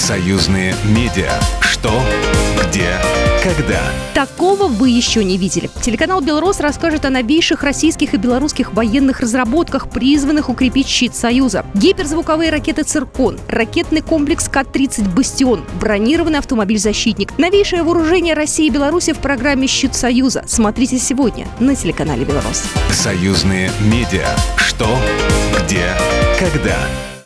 Союзные медиа. Что, где, когда. Такого вы еще не видели. Телеканал «Белрос» расскажет о новейших российских и белорусских военных разработках, призванных укрепить щит Союза. Гиперзвуковые ракеты «Циркон», ракетный комплекс К-30 «Бастион», бронированный автомобиль «Защитник». Новейшее вооружение России и Беларуси в программе «Щит Союза». Смотрите сегодня на телеканале «Белрос». Союзные медиа. Что, где, когда.